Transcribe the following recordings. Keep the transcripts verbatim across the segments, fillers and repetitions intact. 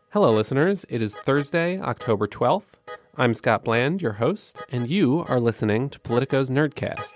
Hello, listeners. It is Thursday, October twelfth. I'm Scott Bland, your host, and you are listening to Politico's Nerdcast.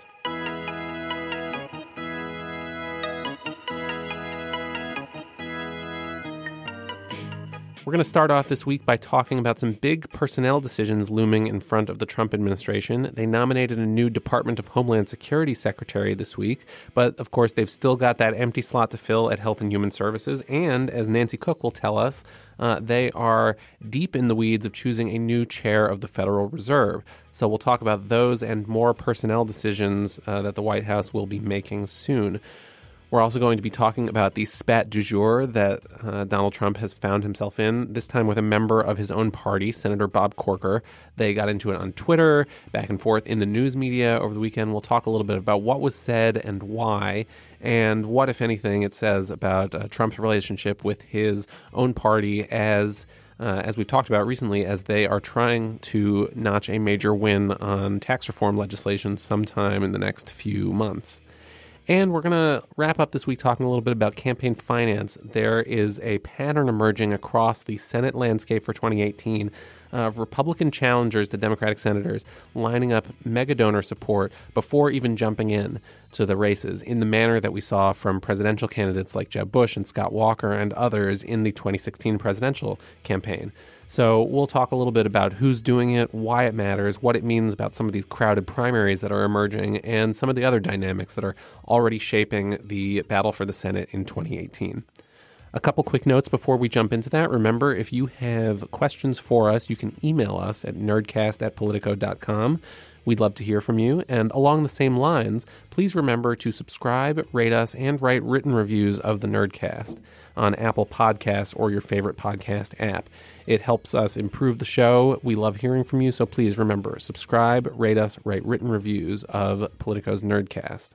We're going to start off this week by talking about some big personnel decisions looming in front of the Trump administration. They nominated a new Department of Homeland Security secretary this week, but of course they've still got that empty slot to fill at Health and Human Services. And as Nancy Cook will tell us, uh, they are deep in the weeds of choosing a new chair of the Federal Reserve. So we'll talk about those and more personnel decisions uh, that the White House will be making soon. We're also going to be talking about the spat du jour that uh, Donald Trump has found himself in, this time with a member of his own party, Senator Bob Corker. They got into it on Twitter, back and forth in the news media over the weekend. We'll talk a little bit about what was said and why, and what, if anything, it says about uh, Trump's relationship with his own party as Uh, as we've talked about recently, as they are trying to notch a major win on tax reform legislation sometime in the next few months. And we're going to wrap up this week talking a little bit about campaign finance. There is a pattern emerging across the Senate landscape for twenty eighteen of Republican challengers to Democratic senators lining up mega donor support before even jumping in to the races in the manner that we saw from presidential candidates like Jeb Bush and Scott Walker and others in the twenty sixteen presidential campaign. So we'll talk a little bit about who's doing it, why it matters, what it means about some of these crowded primaries that are emerging, and some of the other dynamics that are already shaping the battle for the Senate in twenty eighteen. A couple quick notes before we jump into that. Remember, if you have questions for us, you can email us at nerdcast at politico dot com. We'd love to hear from you. And along the same lines, please remember to subscribe, rate us, and write written reviews of the Nerdcast on Apple Podcasts or your favorite podcast app. It helps us improve the show. We love hearing from you, so please remember, subscribe, rate us, write written reviews of Politico's Nerdcast.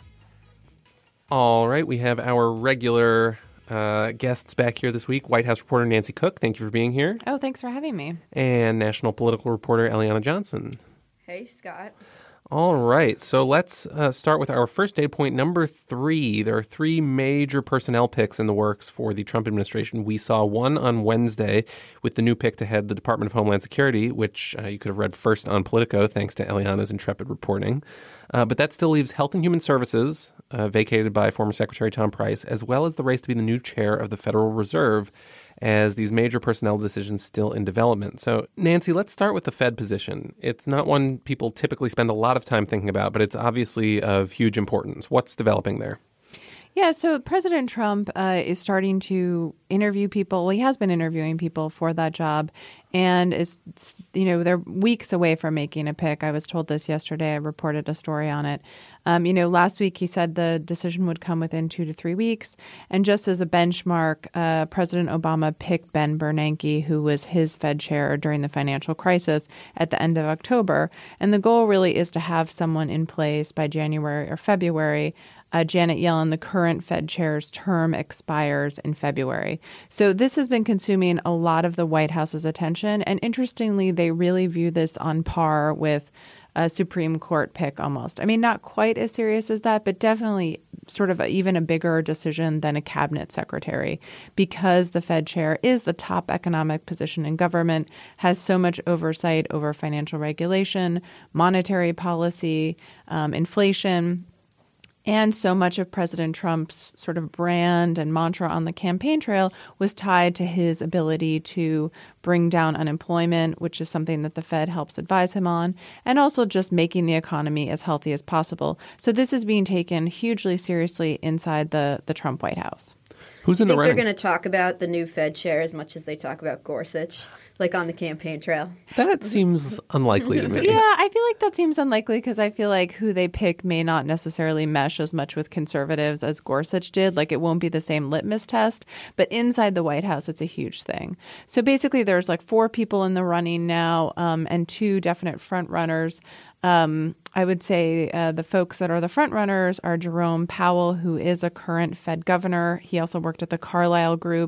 All right, we have our regular uh, guests back here this week. White House reporter Nancy Cook, thank you for being here. Oh, thanks for having me. And national political reporter Eliana Johnson. Hey, Scott. All right. So let's uh, start with our first data point, number three. There are three major personnel picks in the works for the Trump administration. We saw one on Wednesday with the new pick to head the Department of Homeland Security, which uh, you could have read first on Politico, thanks to Eliana's intrepid reporting. Uh, but that still leaves Health and Human Services, uh, vacated by former Secretary Tom Price, as well as the race to be the new chair of the Federal Reserve, as these major personnel decisions still in development. So, Nancy, let's start with the Fed position. It's not one people typically spend a lot of time thinking about, but it's obviously of huge importance. What's developing there? Yeah, so President Trump uh, is starting to interview people. Well, he has been interviewing people for that job and is, you know, they're weeks away from making a pick. I was told this yesterday. I reported a story on it. Um, you know, last week he said the decision would come within two to three weeks. And just as a benchmark, uh, President Obama picked Ben Bernanke, who was his Fed chair during the financial crisis at the end of October. And the goal really is to have someone in place by January or February. Uh, Janet Yellen, the current Fed chair's term expires in February. So this has been consuming a lot of the White House's attention. And interestingly, they really view this on par with a Supreme Court pick almost. I mean, not quite as serious as that, but definitely sort of a, even a bigger decision than a cabinet secretary, because the Fed chair is the top economic position in government, has so much oversight over financial regulation, monetary policy, um, inflation. And so much of President Trump's sort of brand and mantra on the campaign trail was tied to his ability to bring down unemployment, which is something that the Fed helps advise him on, and also just making the economy as healthy as possible. So this is being taken hugely seriously inside the, the Trump White House. Who's in the running? I think they're going to talk about the new Fed chair as much as they talk about Gorsuch, like on the campaign trail. That seems unlikely to me. Yeah, I feel like that seems unlikely because I feel like who they pick may not necessarily mesh as much with conservatives as Gorsuch did. Like it won't be the same litmus test. But inside the White House, it's a huge thing. So basically there's like four people in the running now um, and two definite front runners. Um, I would say uh, the folks that are the front runners are Jerome Powell, who is a current Fed governor. He also worked at the Carlyle Group.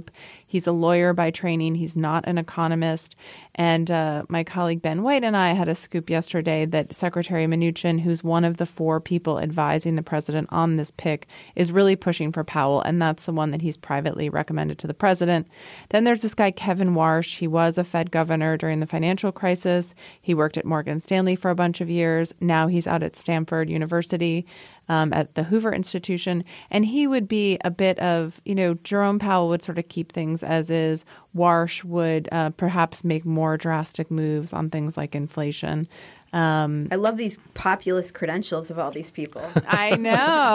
He's a lawyer by training. He's not an economist. And uh, my colleague Ben White and I had a scoop yesterday that Secretary Mnuchin, who's one of the four people advising the president on this pick, is really pushing for Powell, and that's the one that he's privately recommended to the president. Then there's this guy, Kevin Warsh. He was a Fed governor during the financial crisis. He worked at Morgan Stanley for a bunch of years. Now he's out at Stanford University. Um, at the Hoover Institution, and he would be a bit of, you know, Jerome Powell would sort of keep things as is. Warsh would uh, perhaps make more drastic moves on things like inflation. Um, I love these populist credentials of all these people. I know,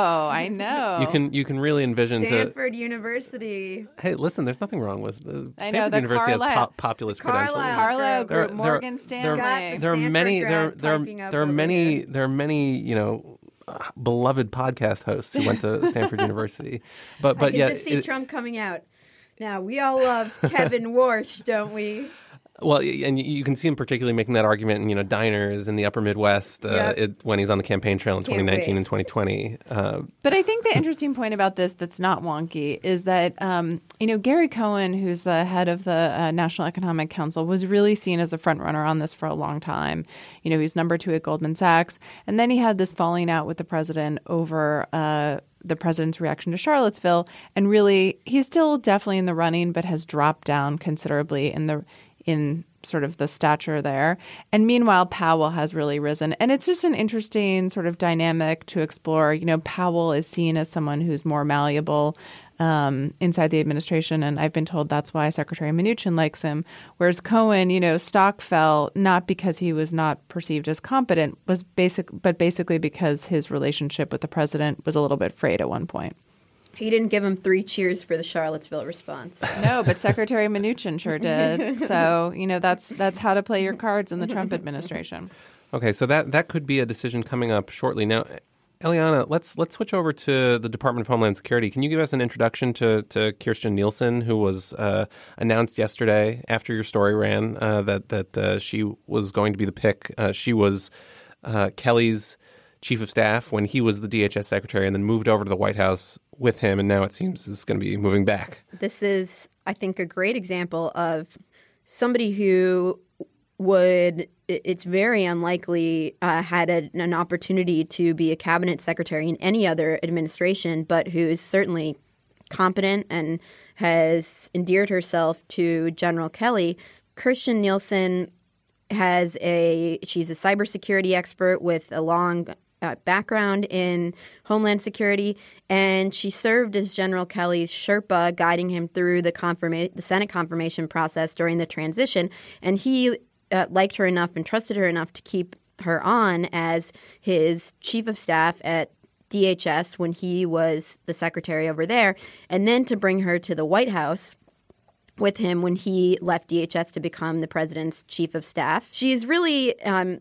I know. You can you can really envision Stanford to, University. Hey, listen, there's nothing wrong with uh, Stanford I know, the University Carlisle, has pop, populist Carlisle. credentials. Carlisle There- Group, there- Morgan there- Stanley. Got the There are Stanford many there grad there piping up there are over many here. there are many you know uh, beloved podcast hosts who went to Stanford University, but I but can yeah, just see it- Trump coming out. Now, we all love Kevin Warsh, don't we? well, and you- you can see him particularly making that argument in you know diners in the Upper Midwest uh, Yep. it, when he's on the campaign trail in Can't twenty nineteen wait. and twenty twenty. Uh, But I think the interesting point about this that's not wonky is that, um, you know, Gary Cohen, who's the head of the uh, National Economic Council, was really seen as a front runner on this for a long time. You know, he was number two at Goldman Sachs. And then he had this falling out with the president over uh, the president's reaction to Charlottesville. And really, he's still definitely in the running, but has dropped down considerably in the in sort of the stature there. And meanwhile, Powell has really risen. And it's just an interesting sort of dynamic to explore. You know, Powell is seen as someone who's more malleable um, inside the administration. And I've been told that's why Secretary Mnuchin likes him. Whereas Cohen, you know, stock fell not because he was not perceived as competent, was basic, but basically because his relationship with the president was a little bit frayed at one point. He didn't give him three cheers for the Charlottesville response. No, but Secretary Mnuchin sure did. So, you know, that's that's how to play your cards in the Trump administration. Okay, so that that could be a decision coming up shortly. Now, Eliana, let's let's switch over to the Department of Homeland Security. Can you give us an introduction to, to Kirstjen Nielsen, who was uh, announced yesterday after your story ran uh, that that uh, she was going to be the pick? Uh, she was uh, Kelly's chief of staff when he was the D H S secretary, and then moved over to the White House with him, and now it seems is going to be moving back. This is, I think, a great example of somebody who would, it's very unlikely, uh, had a, an opportunity to be a cabinet secretary in any other administration, but who is certainly competent and has endeared herself to General Kelly. Kirstjen Nielsen has a, she's a cybersecurity expert with a long Uh, background in Homeland Security, and she served as General Kelly's Sherpa, guiding him through the confirma- the Senate confirmation process during the transition. And he uh, liked her enough and trusted her enough to keep her on as his chief of staff at D H S when he was the secretary over there, and then to bring her to the White House with him when he left D H S to become the president's chief of staff. She's really um,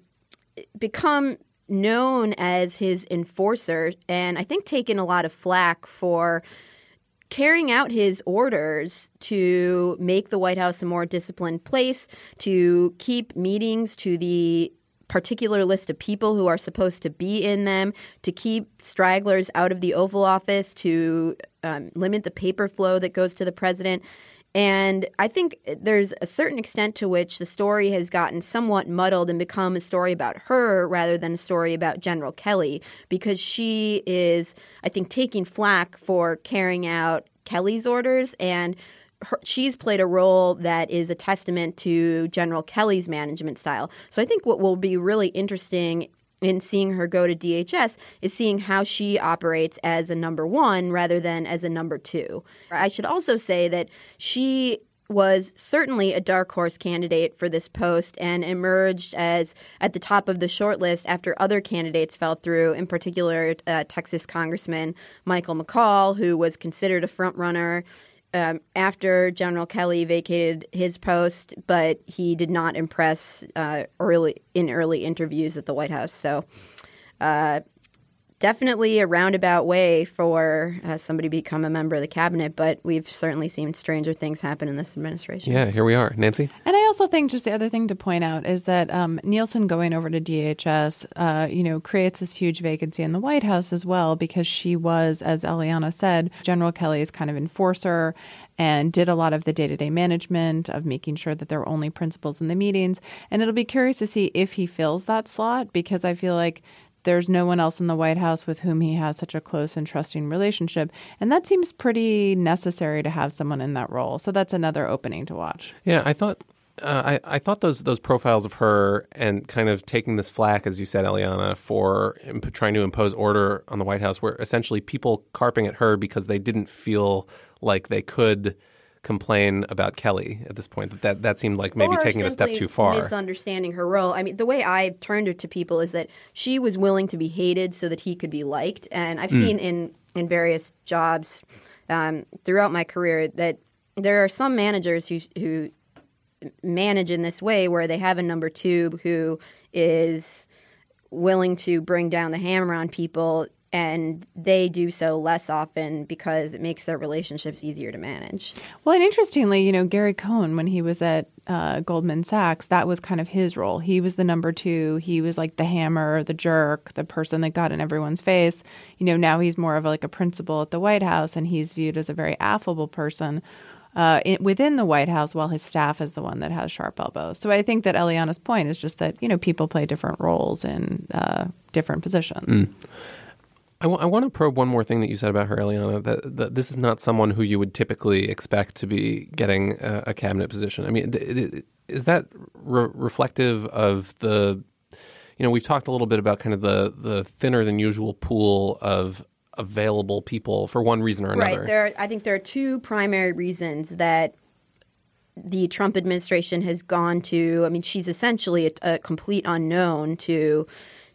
become known as his enforcer, and I think taken a lot of flack for carrying out his orders to make the White House a more disciplined place, to keep meetings to the particular list of people who are supposed to be in them, to keep stragglers out of the Oval Office, to um, limit the paper flow that goes to the president. And I think there's a certain extent to which the story has gotten somewhat muddled and become a story about her rather than a story about General Kelly, because she is, I think, taking flack for carrying out Kelly's orders, and her, she's played a role that is a testament to General Kelly's management style. So I think what will be really interesting in seeing her go to D H S is seeing how she operates as a number one rather than as a number two. I should also say that she was certainly a dark horse candidate for this post and emerged as at the top of the shortlist after other candidates fell through, in particular uh, Texas Congressman Michael McCaul, who was considered a front runner Um, after General Kelly vacated his post, but he did not impress uh, early in early interviews at the White House. So uh, definitely a roundabout way for uh, somebody to become a member of the cabinet, but we've certainly seen stranger things happen in this administration. Yeah, here we are. Nancy? And I also think just the other thing to point out is that um, Nielsen going over to D H S, uh, you know, creates this huge vacancy in the White House as well, because she was, as Eliana said, General Kelly's kind of enforcer. and did a lot of the day-to-day management of making sure that there were only principals in the meetings. And it'll be curious to see if he fills that slot, because I feel like there's no one else in the White House with whom he has such a close and trusting relationship. And that seems pretty necessary to have someone in that role. So that's another opening to watch. Yeah, I thought uh, I, I thought those those profiles of her and kind of taking this flack, as you said, Eliana, for imp- trying to impose order on the White House were essentially people carping at her because they didn't feel like they could complain about Kelly at this point. That that, that seemed like maybe or taking it a step too far. Misunderstanding her role. I mean, the way I turned it to people is that she was willing to be hated so that he could be liked. And I've mm. seen in, in various jobs um, throughout my career that there are some managers who who manage in this way where they have a number two who is willing to bring down the hammer on people, and they do so less often because it makes their relationships easier to manage. Well, and interestingly, you know, Gary Cohn, when he was at uh, Goldman Sachs, that was kind of his role. He was the number two. He was like the hammer, the jerk, the person that got in everyone's face. You know, now he's more of a, like a principal at the White House, and he's viewed as a very affable person uh, in, within the White House, while his staff is the one that has sharp elbows. So I think that Eliana's point is just that, you know, people play different roles in uh, different positions. Mm. I, w- I want to probe one more thing that you said about her, Eliana, that, that this is not someone who you would typically expect to be getting a, a cabinet position. I mean, th- th- is that re- reflective of the, you know, we've talked a little bit about kind of the, the thinner than usual pool of available people for one reason or another. Right. There, are, I think there are two primary reasons that the Trump administration has gone to. I mean, she's essentially a, a complete unknown to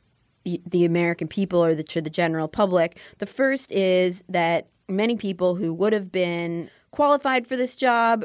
the American people or the, to the general public. The first is that many people who would have been qualified for this job,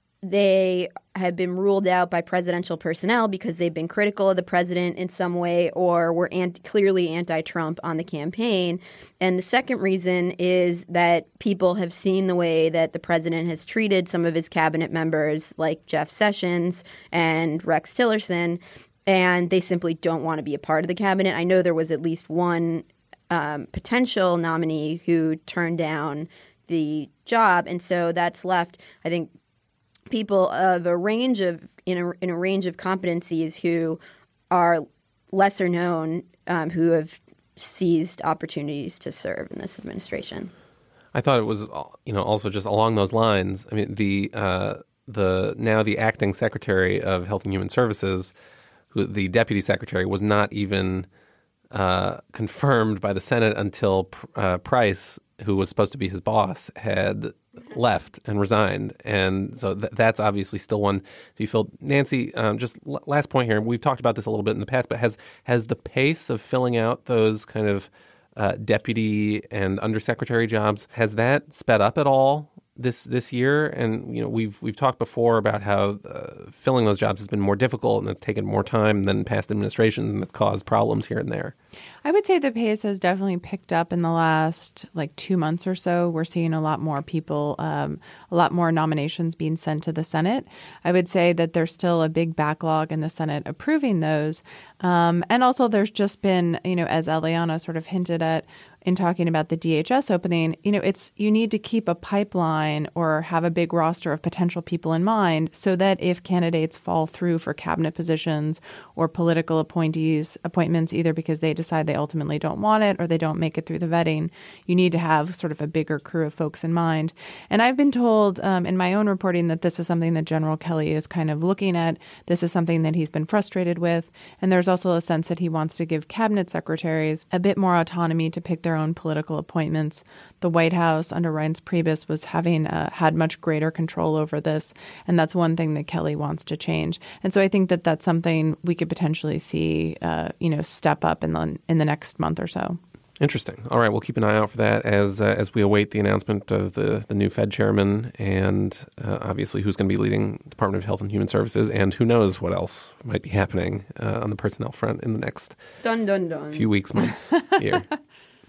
they have been ruled out by presidential personnel because they've been critical of the president in some way or were anti- clearly anti-Trump on the campaign. And the second reason is that people have seen the way that the president has treated some of his cabinet members like Jeff Sessions and Rex Tillerson, and they simply don't want to be a part of the cabinet. I know there was at least one um, potential nominee who turned down the job, and so that's left, I think, people of a range of in a, in a range of competencies who are lesser known, um, who have seized opportunities to serve in this administration. I thought it was, you know, also just along those lines. I mean, the uh, the now the acting Secretary of Health and Human Services, who the Deputy Secretary, was not even uh, confirmed by the Senate until uh, Price, who was supposed to be his boss, had left and resigned. And so th- that's obviously still one to be filled. Nancy, um, just l- last point here. We've talked about this a little bit in the past, but has has the pace of filling out those kind of uh, deputy and undersecretary jobs, has that sped up at all this this year? And you know, we've we've talked before about how uh, filling those jobs has been more difficult and it's taken more time than past administrations, and it's caused problems here and there. I would say the pace has definitely picked up in the last like two months or so. We're seeing a lot more people, um, a lot more nominations being sent to the Senate. I would say that there's still a big backlog in the Senate approving those. Um, and also there's just been, you know, as Eliana sort of hinted at, in talking about the D H S opening, you know, it's you need to keep a pipeline or have a big roster of potential people in mind so that if candidates fall through for cabinet positions or political appointees appointments, either because they decide they ultimately don't want it or they don't make it through the vetting, you need to have sort of a bigger crew of folks in mind. And I've been told um, in my own reporting that this is something that General Kelly is kind of looking at. This is something that he's been frustrated with. And there's also a sense that he wants to give cabinet secretaries a bit more autonomy to pick their own political appointments. The White House under Reince Priebus was having uh, had much greater control over this, and that's one thing that Kelly wants to change. And so I think that that's something we could potentially see, uh, you know, step up in the in the next month or so. Interesting. All right, we'll keep an eye out for that as uh, as we await the announcement of the, the new Fed chairman and uh, obviously who's going to be leading the Department of Health and Human Services, and who knows what else might be happening uh, on the personnel front in the next dun, dun, dun. few weeks, months, year.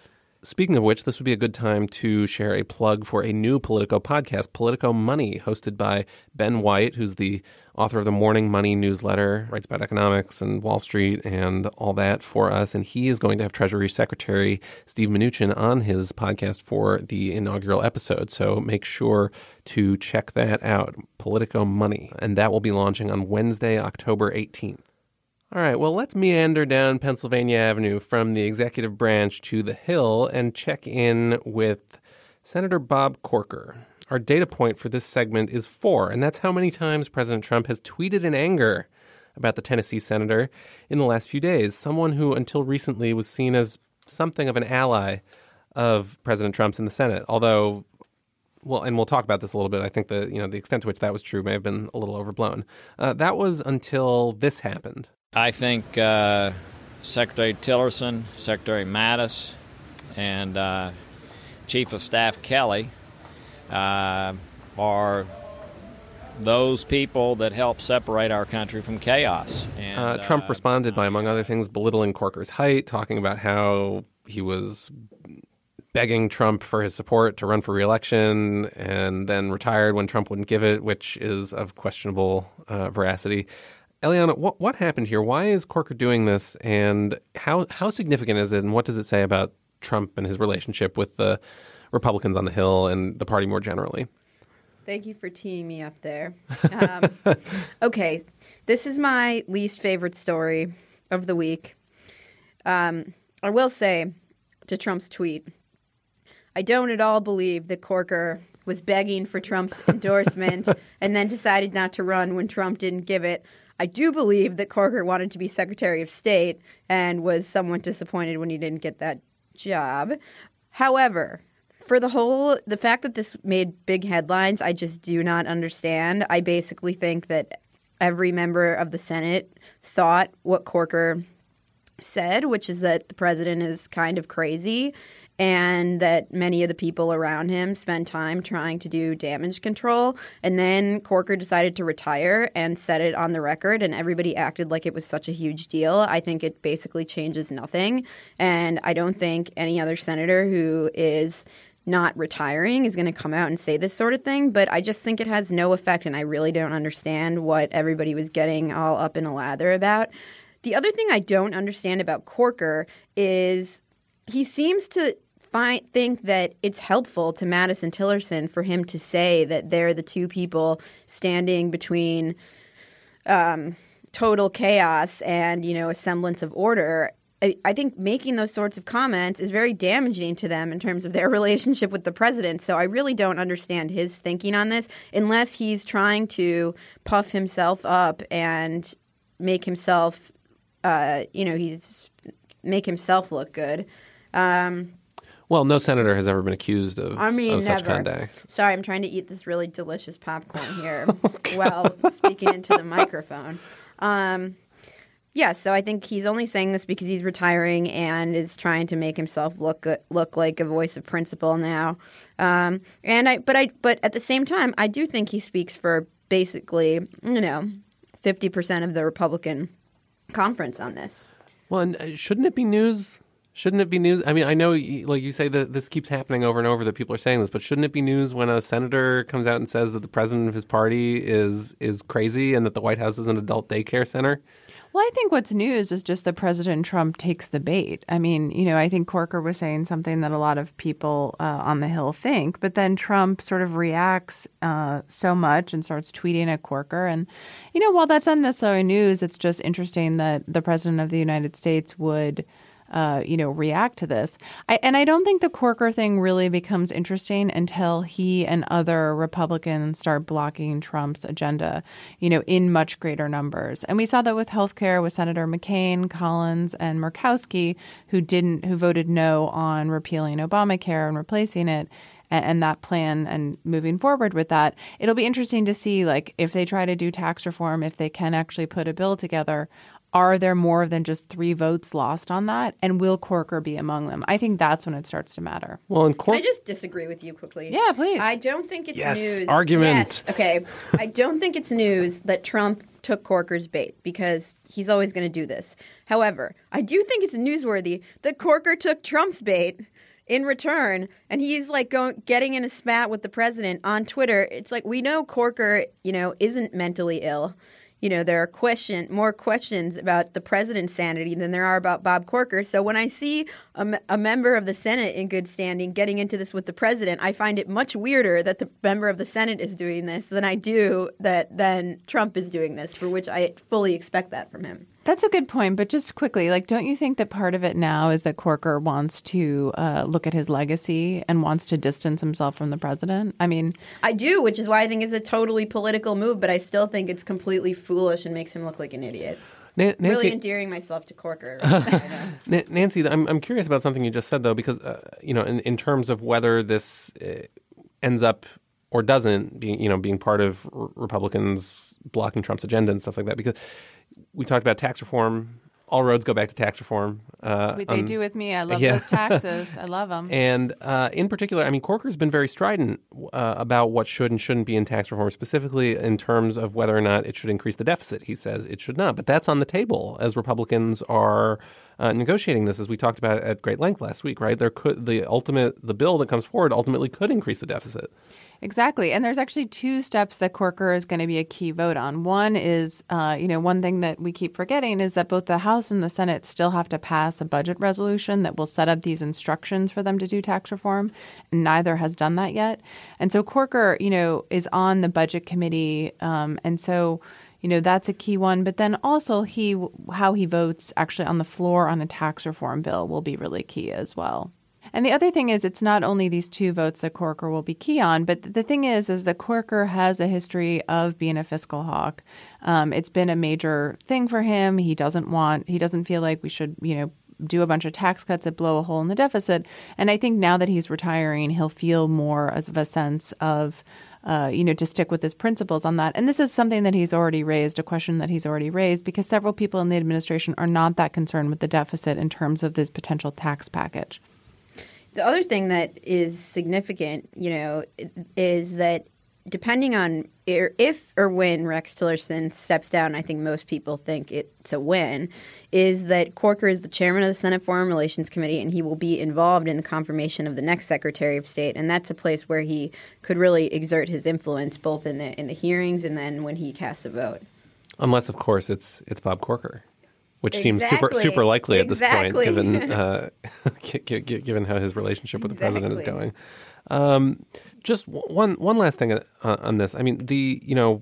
Speaking of which, this would be a good time to share a plug for a new Politico podcast, Politico Money, hosted by Ben White, who's the author of the Morning Money newsletter, writes about economics and Wall Street and all that for us. And he is going to have Treasury Secretary Steve Mnuchin on his podcast for the inaugural episode. So make sure to check that out, Politico Money. And that will be launching on Wednesday, October eighteenth. All right, well, let's meander down Pennsylvania Avenue from the executive branch to the Hill and check in with Senator Bob Corker. Our data point for this segment is four, and that's how many times President Trump has tweeted in anger about the Tennessee senator in the last few days, someone who until recently was seen as something of an ally of President Trump's in the Senate, although... Well, and we'll talk about this a little bit. I think the you know the extent to which that was true may have been a little overblown. Uh, that was until this happened. I think uh, Secretary Tillerson, Secretary Mattis, and uh, Chief of Staff Kelly uh, are those people that help separate our country from chaos. And, uh, Trump uh, responded by, among other things, belittling Corker's height, talking about how he was begging Trump for his support to run for re-election and then retired when Trump wouldn't give it, which is of questionable uh, veracity. Eliana, what what happened here? Why is Corker doing this, and how how significant is it, and what does it say about Trump and his relationship with the Republicans on the Hill and the party more generally? Thank you for teeing me up there. Um, okay, this is my least favorite story of the week. Um, I will say to Trump's tweet, I don't at all believe that Corker was begging for Trump's endorsement and then decided not to run when Trump didn't give it. I do believe that Corker wanted to be Secretary of State and was somewhat disappointed when he didn't get that job. However, for the whole, the fact that this made big headlines, I just do not understand. I basically think that every member of the Senate thought what Corker said, which is that the president is kind of crazy and that many of the people around him spend time trying to do damage control. And then Corker decided to retire and set it on the record, and everybody acted like it was such a huge deal. I think it basically changes nothing. And I don't think any other senator who is not retiring is going to come out and say this sort of thing. But I just think it has no effect, and I really don't understand what everybody was getting all up in a lather about. The other thing I don't understand about Corker is he seems to find, think that it's helpful to Mattis and Tillerson for him to say that they're the two people standing between um, total chaos and, you know, a semblance of order. I, I think making those sorts of comments is very damaging to them in terms of their relationship with the president. So I really don't understand his thinking on this unless he's trying to puff himself up and make himself Uh, you know, he's make himself look good. Um, well, no senator has ever been accused of, I mean, of such never. conduct. Sorry, I'm trying to eat this really delicious popcorn here while speaking into the microphone. Um, yeah, so I think he's only saying this because he's retiring and is trying to make himself look look like a voice of principle now. Um, and I, but I, but at the same time, I do think he speaks for basically, you know, fifty percent of the Republican conference on this. Well, and shouldn't it be news? Shouldn't it be news? I mean, I know, like you say, that this keeps happening over and over, that people are saying this, but shouldn't it be news when a senator comes out and says that the president of his party is is crazy and that the White House is an adult daycare center? Well, I think what's news is just that President Trump takes the bait. I mean, you know, I think Corker was saying something that a lot of people uh, on the Hill think, but then Trump sort of reacts uh, so much and starts tweeting at Corker. And, you know, while that's unnecessary news, it's just interesting that the president of the United States would Uh, you know, react to this. I, and I don't think the Corker thing really becomes interesting until he and other Republicans start blocking Trump's agenda, you know, in much greater numbers. And we saw that with healthcare with Senator McCain, Collins, and Murkowski, who didn't, who voted no on repealing Obamacare and replacing it. And that plan and moving forward with that, it'll be interesting to see, like, if they try to do tax reform, if they can actually put a bill together, are there more than just three votes lost on that? And will Corker be among them? I think that's when it starts to matter. Well, and Corker, Can I just disagree with you quickly? Yeah, please. I don't think it's yes, news. Argument. Yes, okay. I don't think it's news that Trump took Corker's bait because he's always going to do this. However, I do think it's newsworthy that Corker took Trump's bait in return, and he's like going getting in a spat with the president on Twitter. It's like, we know Corker, you know, isn't mentally ill. You know, there are question more questions about the president's sanity than there are about Bob Corker. So when I see a, a member of the Senate in good standing getting into this with the president, I find it much weirder that the member of the Senate is doing this than I do that then Trump is doing this, for which I fully expect that from him. That's a good point. But just quickly, like, don't you think that part of it now is that Corker wants to uh, look at his legacy and wants to distance himself from the president? I mean, I do, which is why I think it's a totally political move, but I still think it's completely foolish and makes him look like an idiot. Nancy, really endearing myself to Corker. Nancy, I'm I'm curious about something you just said, though, because, uh, you know, in, in terms of whether this uh, ends up or doesn't being, you know, being part of r- Republicans blocking Trump's agenda and stuff like that, because we talked about tax reform. All roads go back to tax reform. Uh, they um, do with me. I love yeah. those taxes. I love them. And uh, in particular, I mean, Corker's been very strident uh, about what should and shouldn't be in tax reform, specifically in terms of whether or not it should increase the deficit. He says it should not. But that's on the table as Republicans are uh, negotiating this, as we talked about at great length last week, right? There could the ultimate the bill that comes forward ultimately could increase the deficit. Exactly. And there's actually two steps that Corker is going to be a key vote on. One is, uh, you know, one thing that we keep forgetting is that both the House and the Senate still have to pass a budget resolution that will set up these instructions for them to do tax reform. And neither has done that yet. And so Corker, you know, is on the budget committee. Um, and so, you know, that's a key one. But then also he how he votes actually on the floor on a tax reform bill will be really key as well. And the other thing is, it's not only these two votes that Corker will be key on, but the thing is, is that Corker has a history of being a fiscal hawk. Um, it's been a major thing for him. He doesn't want, he doesn't feel like we should, you know, do a bunch of tax cuts that blow a hole in the deficit. And I think now that he's retiring, he'll feel more as of a sense of, uh, you know, to stick with his principles on that. And this is something that he's already raised, a question that he's already raised, because several people in the administration are not that concerned with the deficit in terms of this potential tax package. The other thing that is significant, you know, is that depending on if or when Rex Tillerson steps down, I think most people think it's a win, is that Corker is the chairman of the Senate Foreign Relations Committee, and he will be involved in the confirmation of the next Secretary of State. And that's a place where he could really exert his influence, both in the in the hearings and then when he casts a vote. Unless, of course, it's it's Bob Corker. Which exactly. seems super super likely at exactly. this point, given uh, given how his relationship with exactly. the president is going. Um, just one one last thing on this. I mean, the you know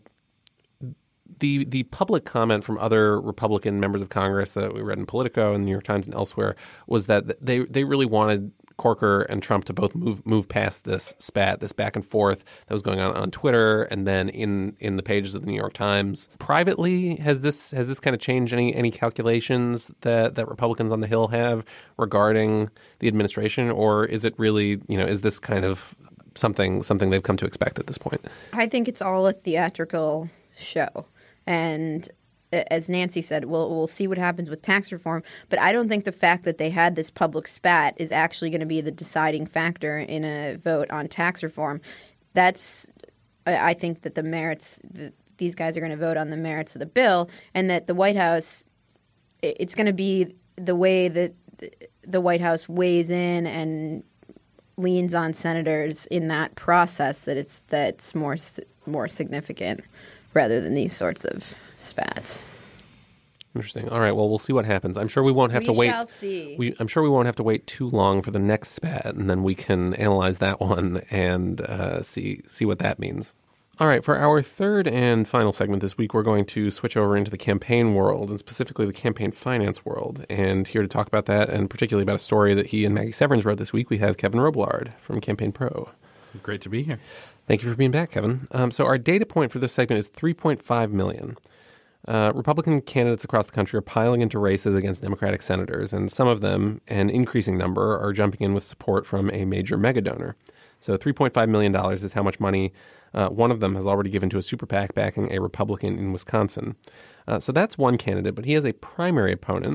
the the public comment from other Republican members of Congress that we read in Politico and the New York Times and elsewhere was that they they really wanted Corker and Trump to both move move past this spat, this back and forth that was going on on Twitter and then in, in the pages of the New York Times. Privately, has this has this kind of changed any any calculations that, that Republicans on the Hill have regarding the administration, or is it really, you know, is this kind of something something they've come to expect at this point? I think it's all a theatrical show. And as Nancy said, we'll, we'll see what happens with tax reform. But I don't think the fact that they had this public spat is actually going to be the deciding factor in a vote on tax reform. That's I think that the merits the, these guys are going to vote on the merits of the bill, and that the White House, it's going to be the way that the White House weighs in and leans on senators in that process that it's that's more more significant rather than these sorts of spats. Interesting. All right. Well, we'll see what happens. I'm sure we won't have we to wait. We shall see. We, I'm sure we won't have to wait too long for the next spat, and then we can analyze that one and uh, see see what that means. All right. For our third and final segment this week, we're going to switch over into the campaign world, and specifically the campaign finance world. And here to talk about that, and particularly about a story that he and Maggie Severns wrote this week, we have Kevin Robillard from Campaign Pro. Great to be here. Thank you for being back, Kevin. Um, so our data point for this segment is three point five million. Uh, Republican candidates across the country are piling into races against Democratic senators, and some of them, an increasing number, are jumping in with support from a major mega donor. So three point five million dollars is how much money uh, one of them has already given to a super PAC backing a Republican in Wisconsin. Uh, so that's one candidate, but he has a primary opponent,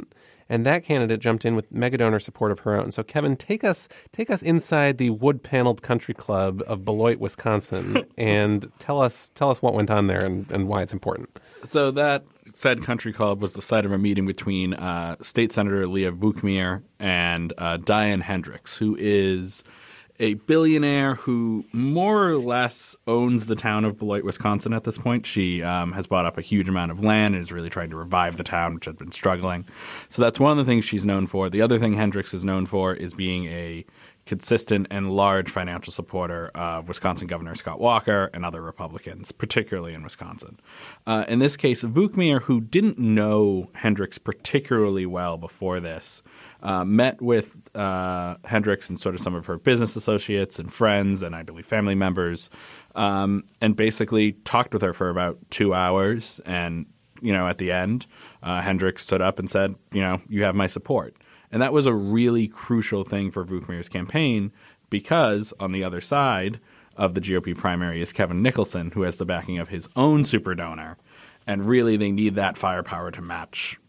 and that candidate jumped in with megadonor support of her own. So, Kevin, take us take us inside the wood-paneled country club of Beloit, Wisconsin, and tell us tell us what went on there and, and why it's important. So that said country club was the site of a meeting between uh, State Senator Leah Vukmir and uh, Diane Hendricks, who is a billionaire who more or less owns the town of Beloit, Wisconsin at this point. She um, has bought up a huge amount of land and is really trying to revive the town, which had been struggling. So that's one of the things she's known for. The other thing Hendricks is known for is being a consistent and large financial supporter of Wisconsin Governor Scott Walker and other Republicans, particularly in Wisconsin. Uh, in this case, Vukmir, who didn't know Hendricks particularly well before this, uh, met with uh, Hendricks and sort of some of her business associates and friends and I believe family members, um, and basically talked with her for about two hours. And, you know, at the end, uh, Hendricks stood up and said, you know, you have my support. And that was a really crucial thing for Vukmir's campaign because on the other side of the G O P primary is Kevin Nicholson, who has the backing of his own super donor. And really they need that firepower to match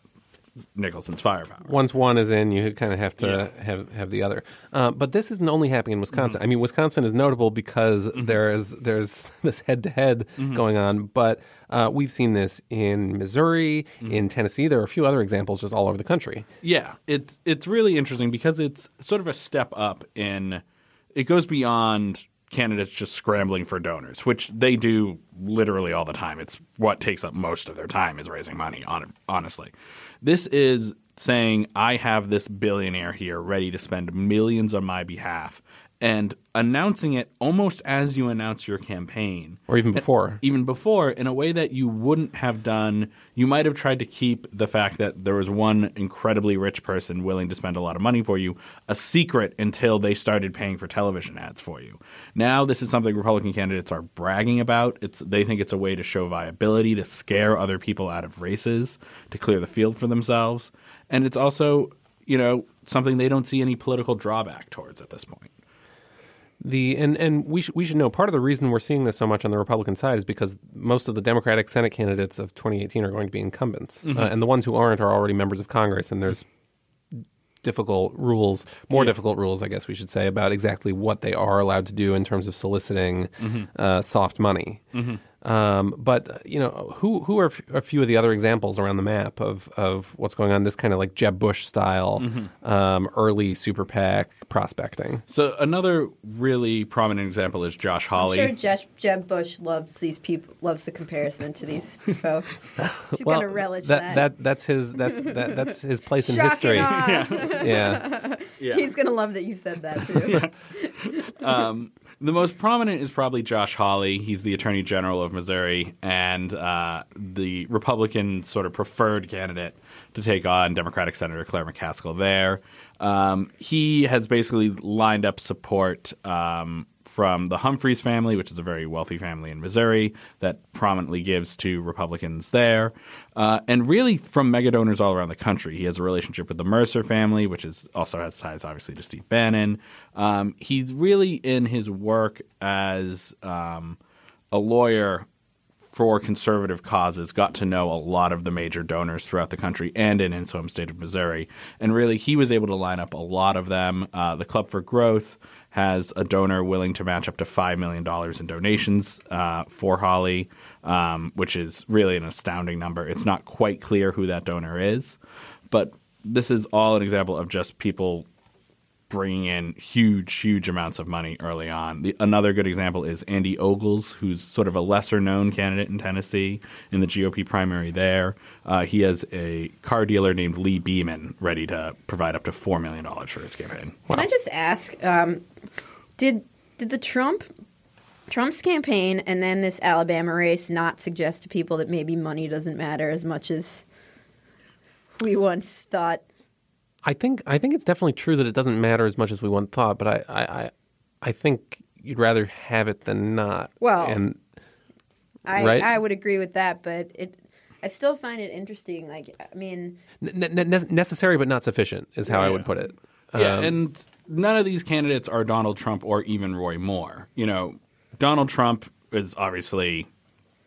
Nicholson's firepower. Once one is in, you kind of have to Yeah. have, have the other. Uh, but this isn't only happening in Wisconsin. Mm-hmm. I mean, Wisconsin is notable because mm-hmm. there's there's this head-to-head mm-hmm. going on. But uh, we've seen this in Missouri, mm-hmm. in Tennessee. There are a few other examples just all over the country. Yeah, it's it's really interesting because it's sort of a step up in – it goes beyond candidates just scrambling for donors, which they do literally all the time. It's what takes up most of their time is raising money, honestly. This is saying I have this billionaire here ready to spend millions on my behalf and announcing it almost as you announce your campaign. Or even before. And even before, in a way that you wouldn't have done. You might have tried to keep the fact that there was one incredibly rich person willing to spend a lot of money for you a secret until they started paying for television ads for you. Now this is something Republican candidates are bragging about. It's They think it's a way to show viability, to scare other people out of races, to clear the field for themselves. And it's also, you know, something they don't see any political drawback towards at this point. The and and we should we should know part of the reason we're seeing this so much on the Republican side is because most of the Democratic Senate candidates of twenty eighteen are going to be incumbents, mm-hmm. uh, and the ones who aren't are already members of Congress. And there's difficult rules, more yeah. difficult rules, I guess we should say, about exactly what they are allowed to do in terms of soliciting mm-hmm. uh, soft money. Mm-hmm. Um, but you know, who who are f- a few of the other examples around the map of of what's going on? This kind of like Jeb Bush style mm-hmm. um, early super PAC prospecting. So another really prominent example is Josh Hawley. I'm sure Jeb, Jeb Bush loves these people, loves the comparison to these folks. She's well, going to relish that, that. that. That's his. That's that, that's his place in Shock history. and awe. Yeah. yeah. yeah. He's going to love that you said that too. yeah. um, The most prominent is probably Josh Hawley. He's the Attorney General of Missouri and uh, the Republican sort of preferred candidate to take on Democratic Senator Claire McCaskill there. Um, he has basically lined up support um, from the Humphreys family, which is a very wealthy family in Missouri that prominently gives to Republicans there, uh, and really from megadonors all around the country. He has a relationship with the Mercer family, which is also has ties, obviously, to Steve Bannon. Um, he's really in his work as um, a lawyer for conservative causes, got to know a lot of the major donors throughout the country and in his home state of Missouri. And really, he was able to line up a lot of them. Uh, the Club for Growth has a donor willing to match up to five million dollars in donations uh, for Hawley, um, which is really an astounding number. It's not quite clear who that donor is, but this is all an example of just people bringing in huge, huge amounts of money early on. The, another good example is Andy Ogles, who's sort of a lesser-known candidate in Tennessee in the G O P primary there. Uh, he has a car dealer named Lee Beeman ready to provide up to four million dollars for his campaign. Wow. Can I just ask, um, did did the Trump Trump's campaign and then this Alabama race not suggest to people that maybe money doesn't matter as much as we once thought? I think I think it's definitely true that it doesn't matter as much as we once thought, but I I, I think you'd rather have it than not. Well, and, I right? I would agree with that, but it I still find it interesting. Like, I mean, ne- ne- necessary but not sufficient is how yeah. I would put it. Yeah, um, and none of these candidates are Donald Trump or even Roy Moore. You know, Donald Trump is obviously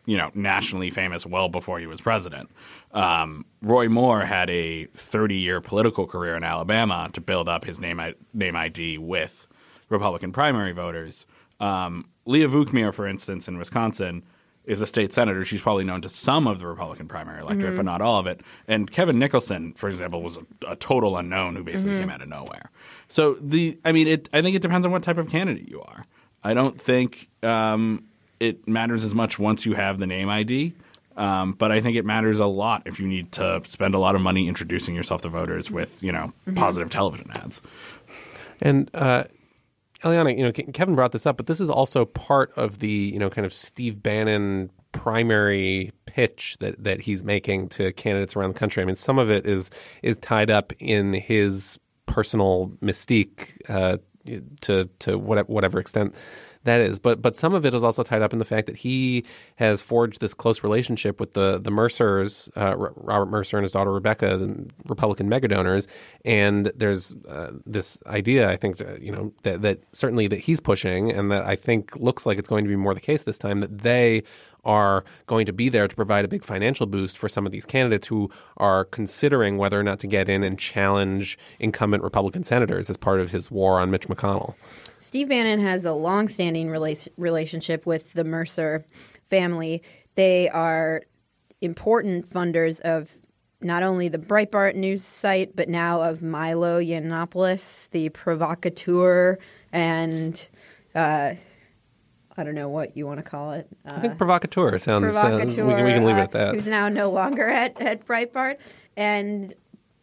you know, nationally famous well before he was president. Um, Roy Moore had a thirty-year political career in Alabama to build up his name name I D with Republican primary voters. Um, Leah Vukmir, for instance, in Wisconsin, is a state senator. She's probably known to some of the Republican primary electorate, mm-hmm. but not all of it. And Kevin Nicholson, for example, was a, a total unknown who basically mm-hmm. came out of nowhere. So the, I mean, it. I think it depends on what type of candidate you are. I don't think um, it matters as much once you have the name I D, um, but I think it matters a lot if you need to spend a lot of money introducing yourself to voters with, you know, mm-hmm. positive television ads. And uh, Eliana, you know, Kevin brought this up, but this is also part of the, you know, kind of Steve Bannon primary pitch that, that he's making to candidates around the country. I mean, some of it is is tied up in his personal mystique uh, to to whatever, whatever extent that is. But but some of it is also tied up in the fact that he has forged this close relationship with the the Mercers, uh, Robert Mercer and his daughter Rebecca, the Republican megadonors. And there's uh, this idea, I think, uh, you know, that, that certainly that he's pushing, and that I think looks like it's going to be more the case this time, that they are going to be there to provide a big financial boost for some of these candidates who are considering whether or not to get in and challenge incumbent Republican senators as part of his war on Mitch McConnell. Steve Bannon has a longstanding rela- relationship with the Mercer family. They are important funders of not only the Breitbart news site, but now of Milo Yiannopoulos, the provocateur, and uh, I don't know what you want to call it. Uh, I think provocateur sounds. Provocateur, sounds we, can, we can leave it at that. Uh, who's now no longer at, at Breitbart. And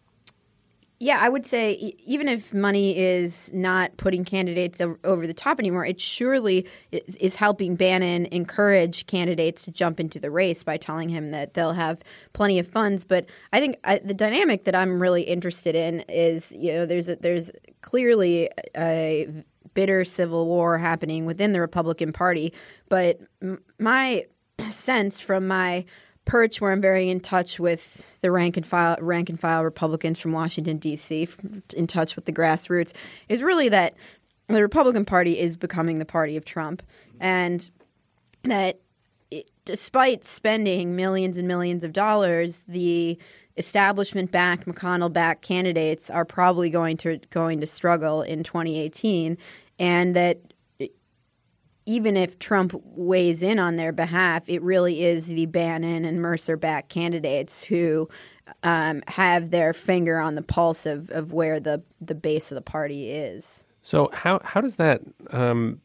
yeah, I would say e- even if money is not putting candidates o- over the top anymore, it surely is, is helping Bannon encourage candidates to jump into the race by telling him that they'll have plenty of funds. But I think I, the dynamic that I'm really interested in is, you know, there's a, there's clearly a bitter civil war happening within the Republican Party. But m- my sense from my perch, where I'm very in touch with the rank and file rank and file Republicans from Washington, D C, in touch with the grassroots, is really that the Republican Party is becoming the party of Trump, and that it, despite spending millions and millions of dollars, the establishment-backed, McConnell-backed candidates are probably going to going to struggle in twenty eighteen, and that even if Trump weighs in on their behalf, it really is the Bannon and Mercer-backed candidates who um, have their finger on the pulse of, of where the, the base of the party is. So how how does that um,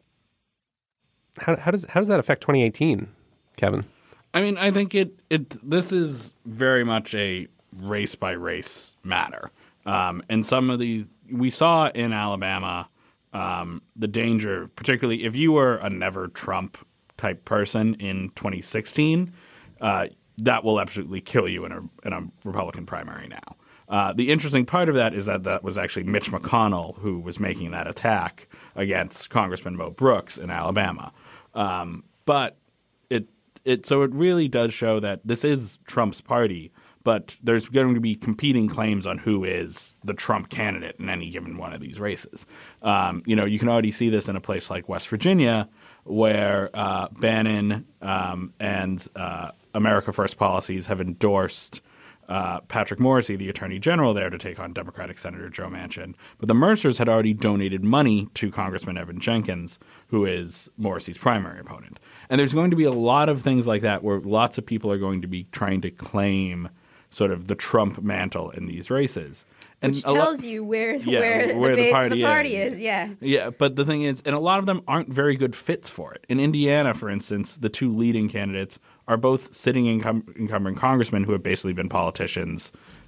how how does how does that affect twenty eighteen, Kevin? I mean, I think it it this is very much a race by race matter, um, and some of the we saw in Alabama. Um, the danger, particularly if you were a never Trump type person in twenty sixteen, uh, that will absolutely kill you in a, in a Republican primary now. Uh, the interesting part of that is that that was actually Mitch McConnell who was making that attack against Congressman Mo Brooks in Alabama. Um, but it it so it really does show that this is Trump's party. But there's going to be competing claims on who is the Trump candidate in any given one of these races. Um, you know, you can already see this in a place like West Virginia, where uh, Bannon um, and uh, America First policies have endorsed uh, Patrick Morrisey, the Attorney General there, to take on Democratic Senator Joe Manchin. But the Mercers had already donated money to Congressman Evan Jenkins, who is Morrisey's primary opponent. And there's going to be a lot of things like that where lots of people are going to be trying to claim sort of the Trump mantle in these races. And Which tells lo- you where, yeah, where, where the base the party, of the party is. is. Yeah. Yeah, but the thing is, and a lot of them aren't very good fits for it. In Indiana, for instance, the two leading candidates are both sitting incum- incumbent congressmen who have basically been politicians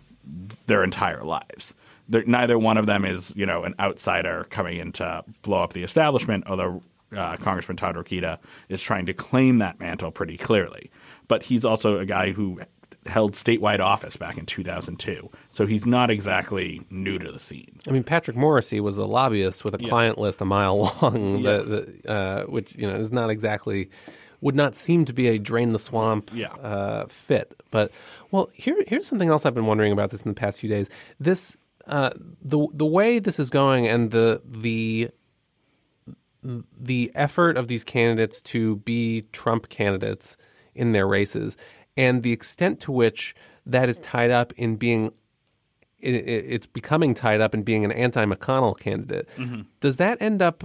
their entire lives. They're, neither one of them is, you know, an outsider coming in to blow up the establishment, although uh, Congressman Todd Rokita is trying to claim that mantle pretty clearly. But he's also a guy who held statewide office back in two thousand two. So he's not exactly new to the scene. I mean, Patrick Morrisey was a lobbyist with a yeah. client list a mile long, yeah. the, the, uh, which, you know, is not exactly – would not seem to be a drain the swamp yeah. uh, fit. But, well, here here's something else I've been wondering about this in the past few days. This uh, the the way this is going and the the the effort of these candidates to be Trump candidates in their races. And the extent to which that is tied up in being it, it, it's becoming tied up in being an anti-McConnell candidate. Mm-hmm. Does that end up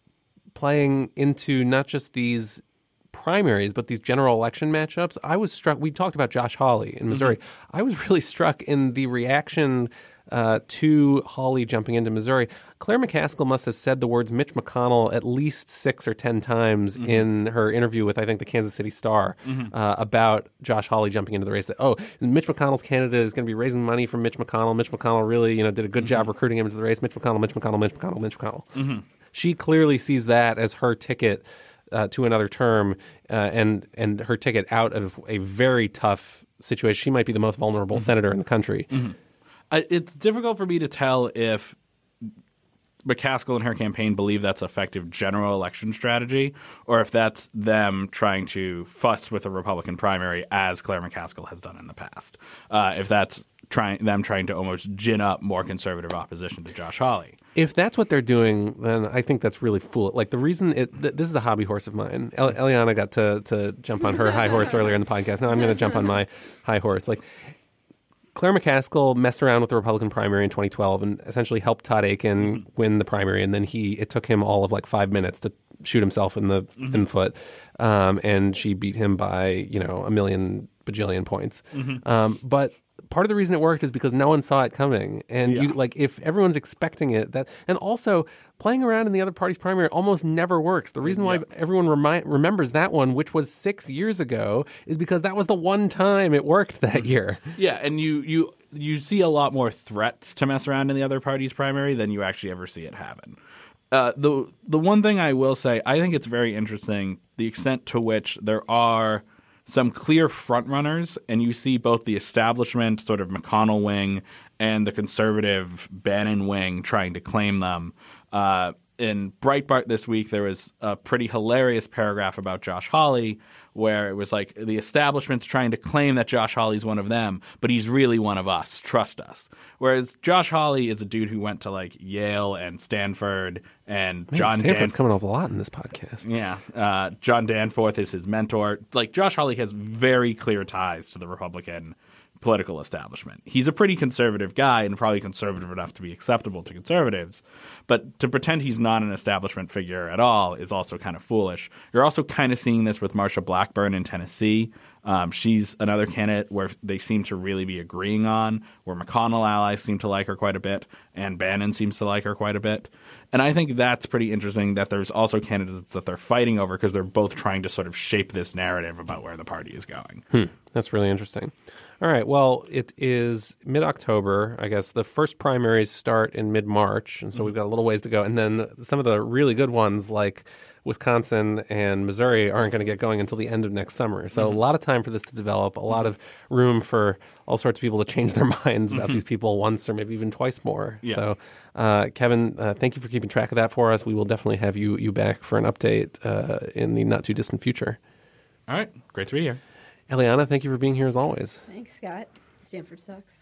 playing into not just these primaries, but these general election matchups? I was struck. We talked about Josh Hawley in Missouri. Mm-hmm. I was really struck in the reaction uh, to Hawley jumping into Missouri. Claire McCaskill must have said the words Mitch McConnell at least six or ten times mm-hmm. in her interview with, I think, the Kansas City Star mm-hmm. uh, about Josh Hawley jumping into the race. That, oh, Mitch McConnell's candidate is going to be raising money from Mitch McConnell. Mitch McConnell really, you know, did a good mm-hmm. job recruiting him into the race. Mitch McConnell, Mitch McConnell, Mitch McConnell, Mitch McConnell. Mm-hmm. She clearly sees that as her ticket uh, to another term uh, and and her ticket out of a very tough situation. She might be the most vulnerable mm-hmm. senator in the country. Mm-hmm. Uh, it's difficult for me to tell if McCaskill and her campaign believe that's effective general election strategy or if that's them trying to fuss with a Republican primary as Claire McCaskill has done in the past. Uh, if that's trying them trying to almost gin up more conservative opposition to Josh Hawley. If that's what they're doing, then I think that's really foolish. Like the reason it, th- this is a hobby horse of mine. El- Eliana got to to jump on her high horse earlier in the podcast. Now I'm going to jump on my high horse. Like Claire McCaskill messed around with the Republican primary in twenty twelve and essentially helped Todd Akin mm-hmm. win the primary, and then he it took him all of like five minutes to shoot himself in the mm-hmm. in the foot, um, and she beat him by you know a million bajillion points. Mm-hmm. Um, but part of the reason it worked is because no one saw it coming, and yeah. you like if everyone's expecting it, that and also playing around in the other party's primary almost never works. The reason why yeah. everyone remi- remembers that one, which was six years ago, is because that was the one time it worked that year. Yeah, and you you you see a lot more threats to mess around in the other party's primary than you actually ever see it happen. Uh, the the one thing I will say, I think it's very interesting the extent to which there are some clear frontrunners, and you see both the establishment sort of McConnell wing and the conservative Bannon wing trying to claim them. Uh, in Breitbart this week, there was a pretty hilarious paragraph about Josh Hawley where it was like the establishment's trying to claim that Josh Hawley's one of them, but he's really one of us. Trust us. Whereas Josh Hawley is a dude who went to like Yale and Stanford, and Man, John Stanford's Dan- coming up a lot in this podcast. Yeah. Uh, John Danforth is his mentor. Like Josh Hawley has very clear ties to the Republican political establishment. He's a pretty conservative guy and probably conservative enough to be acceptable to conservatives. But to pretend he's not an establishment figure at all is also kind of foolish. You're also kind of seeing this with Marsha Blackburn in Tennessee. Um, she's another candidate where they seem to really be agreeing on, where McConnell allies seem to like her quite a bit, and Bannon seems to like her quite a bit. And I think that's pretty interesting that there's also candidates that they're fighting over because they're both trying to sort of shape this narrative about where the party is going. Hmm. That's really interesting. All right. Well, it is mid-October. I guess the first primaries start in mid-March, and so mm-hmm. we've got a little ways to go. And then some of the really good ones like Wisconsin and Missouri aren't going to get going until the end of next summer. So mm-hmm. a lot of time for this to develop, a lot of room for all sorts of people to change their minds about mm-hmm. these people once or maybe even twice more. Yeah. So, uh, Kevin, uh, thank you for keeping track of that for us. We will definitely have you you back for an update uh, in the not-too-distant future. All right. Great to be here. Eliana, thank you for being here as always. Thanks, Scott. Stanford sucks.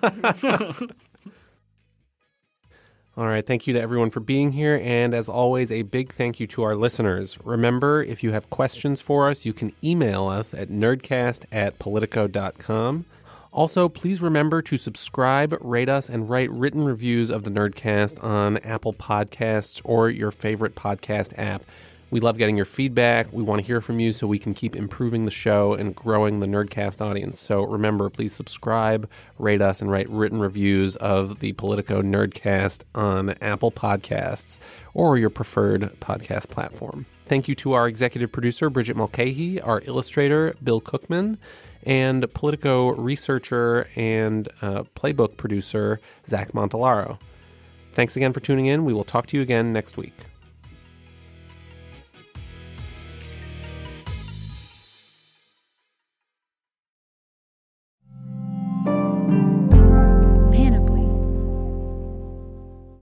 All right. Thank you to everyone for being here. And as always, a big thank you to our listeners. Remember, if you have questions for us, you can email us at nerdcast at politico dot com. Also, please remember to subscribe, rate us, and write written reviews of the Nerdcast on Apple Podcasts or your favorite podcast app. We love getting your feedback. We want to hear from you so we can keep improving the show and growing the Nerdcast audience. So remember, please subscribe, rate us, and write written reviews of the Politico Nerdcast on Apple Podcasts or your preferred podcast platform. Thank you to our executive producer, Bridget Mulcahy, our illustrator, Bill Cookman, and Politico researcher and uh, playbook producer, Zach Montalaro. Thanks again for tuning in. We will talk to you again next week.